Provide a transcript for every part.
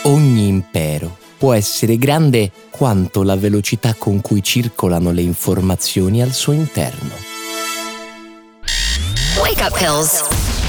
Ogni impero può essere grande quanto la velocità con cui circolano le informazioni al suo interno. Wake up pills.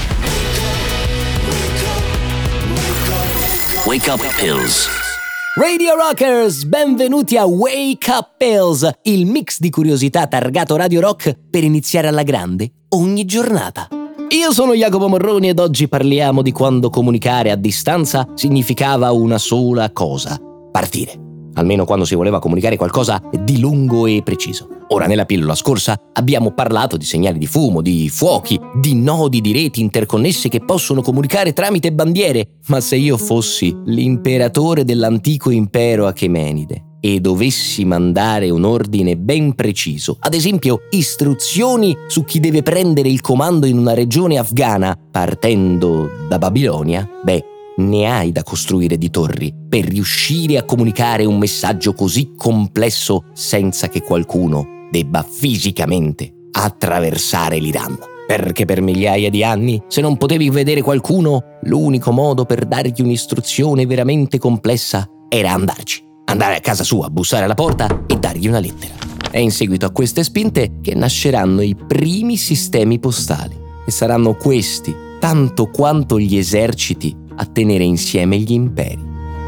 Wake up pills. Radio Rockers, benvenuti a Wake Up Pills, il mix di curiosità targato Radio Rock per iniziare alla grande ogni giornata. Io sono Jacopo Morroni ed oggi parliamo di quando comunicare a distanza significava una sola cosa: partire. Almeno quando si voleva comunicare qualcosa di lungo e preciso. Ora, nella pillola scorsa abbiamo parlato di segnali di fumo, di fuochi, di nodi di reti interconnesse che possono comunicare tramite bandiere. Ma se io fossi l'imperatore dell'antico impero Achemenide e dovessi mandare un ordine ben preciso, ad esempio istruzioni su chi deve prendere il comando in una regione afghana partendo da Babilonia, ne hai da costruire di torri per riuscire a comunicare un messaggio così complesso senza che qualcuno debba fisicamente attraversare l'Iran. Perché per migliaia di anni, se non potevi vedere qualcuno, l'unico modo per dargli un'istruzione veramente complessa era andare a casa sua, bussare alla porta e dargli una lettera. È in seguito a queste spinte che nasceranno i primi sistemi postali e saranno questi, tanto quanto gli eserciti, a tenere insieme gli imperi.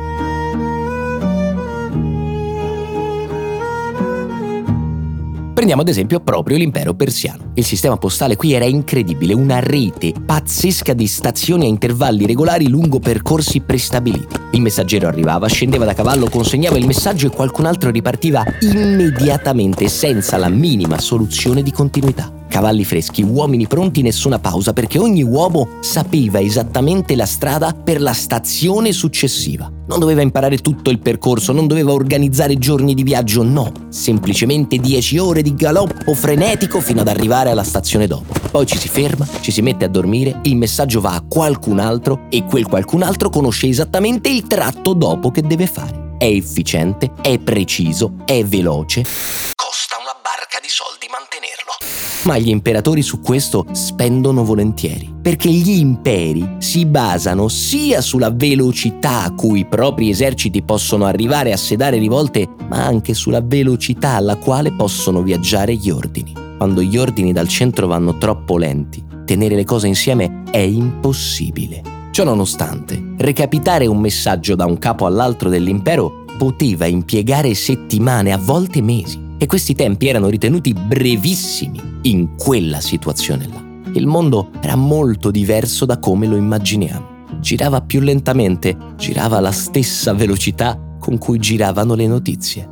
Prendiamo ad esempio proprio l'impero persiano. Il sistema postale qui era incredibile, una rete pazzesca di stazioni a intervalli regolari lungo percorsi prestabiliti. Il messaggero arrivava, scendeva da cavallo, consegnava il messaggio e qualcun altro ripartiva immediatamente senza la minima soluzione di continuità. Cavalli freschi, uomini pronti, nessuna pausa, perché ogni uomo sapeva esattamente la strada per la stazione successiva. Non doveva imparare tutto il percorso, non doveva organizzare giorni di viaggio, no. Semplicemente 10 ore di galoppo frenetico fino ad arrivare alla stazione dopo. Poi ci si ferma, ci si mette a dormire, il messaggio va a qualcun altro e quel qualcun altro conosce esattamente il tratto dopo che deve fare. È efficiente, è preciso, è veloce. Costa una barca di soldi mantenerlo. Ma gli imperatori su questo spendono volentieri, perché gli imperi si basano sia sulla velocità a cui i propri eserciti possono arrivare a sedare rivolte, ma anche sulla velocità alla quale possono viaggiare gli ordini. Quando gli ordini dal centro vanno troppo lenti, tenere le cose insieme è impossibile. Ciononostante, recapitare un messaggio da un capo all'altro dell'impero poteva impiegare settimane, a volte mesi. E questi tempi erano ritenuti brevissimi in quella situazione là. Il mondo era molto diverso da come lo immaginiamo. Girava più lentamente, girava alla stessa velocità con cui giravano le notizie.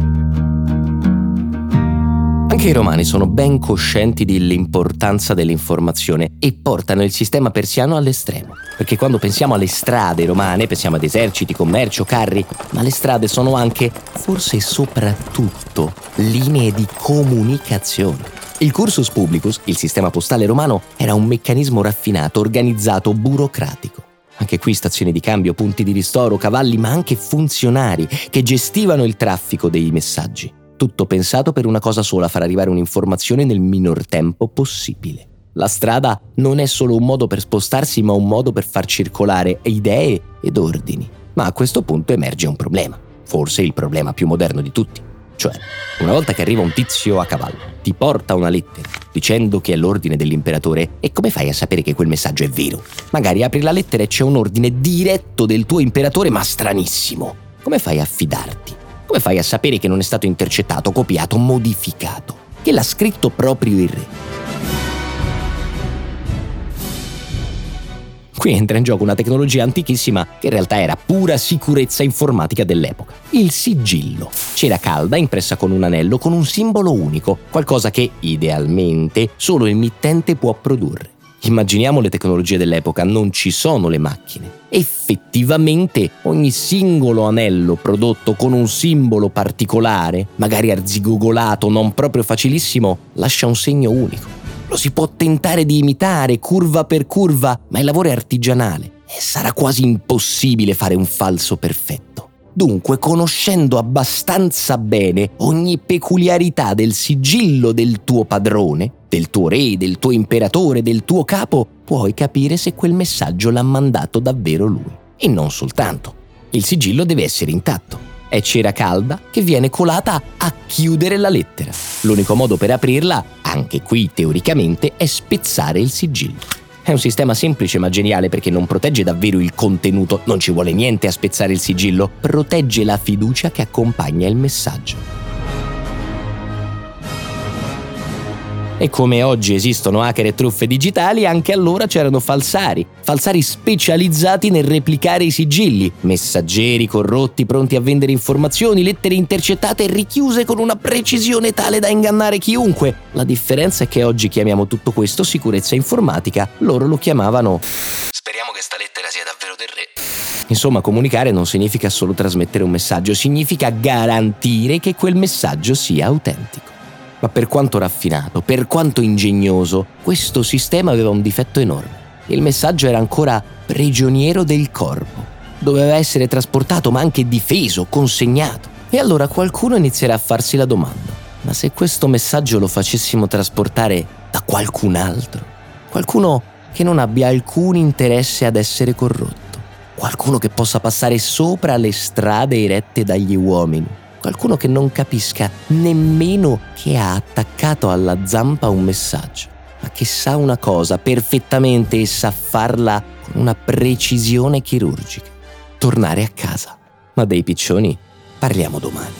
Anche i romani sono ben coscienti dell'importanza dell'informazione e portano il sistema persiano all'estremo. Perché quando pensiamo alle strade romane, pensiamo ad eserciti, commercio, carri, ma le strade sono anche, forse soprattutto, linee di comunicazione. Il cursus publicus, il sistema postale romano, era un meccanismo raffinato, organizzato, burocratico. Anche qui stazioni di cambio, punti di ristoro, cavalli, ma anche funzionari che gestivano il traffico dei messaggi. Tutto pensato per una cosa sola: far arrivare un'informazione nel minor tempo possibile. La strada non è solo un modo per spostarsi, ma un modo per far circolare idee ed ordini. Ma a questo punto emerge un problema, forse il problema più moderno di tutti. Cioè, una volta che arriva un tizio a cavallo, ti porta una lettera dicendo che è l'ordine dell'imperatore, e come fai a sapere che quel messaggio è vero? Magari apri la lettera e c'è un ordine diretto del tuo imperatore, ma stranissimo. Come fai a fidarti? Come fai a sapere che non è stato intercettato, copiato, modificato? Che l'ha scritto proprio il re? Qui entra in gioco una tecnologia antichissima che in realtà era pura sicurezza informatica dell'epoca. Il sigillo. C'era calda impressa con un anello con un simbolo unico, qualcosa che, idealmente, solo il mittente può produrre. Immaginiamo le tecnologie dell'epoca, non ci sono le macchine. Effettivamente, ogni singolo anello prodotto con un simbolo particolare, magari arzigogolato, non proprio facilissimo, lascia un segno unico. Lo si può tentare di imitare curva per curva, ma il lavoro è artigianale e sarà quasi impossibile fare un falso perfetto. Dunque, conoscendo abbastanza bene ogni peculiarità del sigillo del tuo padrone, del tuo re, del tuo imperatore, del tuo capo, puoi capire se quel messaggio l'ha mandato davvero lui. E non soltanto. Il sigillo deve essere intatto. È cera calda che viene colata a chiudere la lettera. L'unico modo per aprirla, anche qui teoricamente, è spezzare il sigillo. È un sistema semplice ma geniale perché non protegge davvero il contenuto, non ci vuole niente a spezzare il sigillo, protegge la fiducia che accompagna il messaggio. E come oggi esistono hacker e truffe digitali, anche allora c'erano falsari specializzati nel replicare i sigilli, messaggeri corrotti pronti a vendere informazioni, lettere intercettate e richiuse con una precisione tale da ingannare chiunque. La differenza è che oggi chiamiamo tutto questo sicurezza informatica, loro lo chiamavano Speriamo che sta lettera sia davvero del re. Insomma, comunicare non significa solo trasmettere un messaggio, significa garantire che quel messaggio sia autentico. Ma per quanto raffinato, per quanto ingegnoso, questo sistema aveva un difetto enorme. Il messaggio era ancora prigioniero del corpo. Doveva essere trasportato ma anche difeso, consegnato. E allora qualcuno inizierà a farsi la domanda: ma se questo messaggio lo facessimo trasportare da qualcun altro? Qualcuno che non abbia alcun interesse ad essere corrotto? Qualcuno che possa passare sopra le strade erette dagli uomini? Qualcuno che non capisca nemmeno che ha attaccato alla zampa un messaggio, ma che sa una cosa perfettamente e sa farla con una precisione chirurgica: tornare a casa. Ma dei piccioni parliamo domani.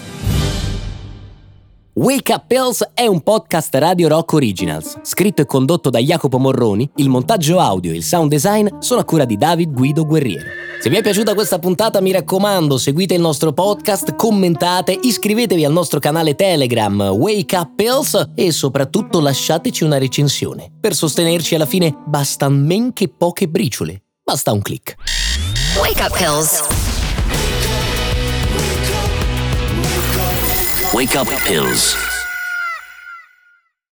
Wake Up Pills è un podcast Radio Rock Originals, scritto e condotto da Jacopo Morroni, il montaggio audio e il sound design sono a cura di David Guido Guerriero. Se vi è piaciuta questa puntata, mi raccomando, seguite il nostro podcast, commentate, iscrivetevi al nostro canale Telegram Wake Up Pills e soprattutto lasciateci una recensione. Per sostenerci alla fine basta men che poche briciole, basta un click. Wake Up Pills. Wake Up Pills.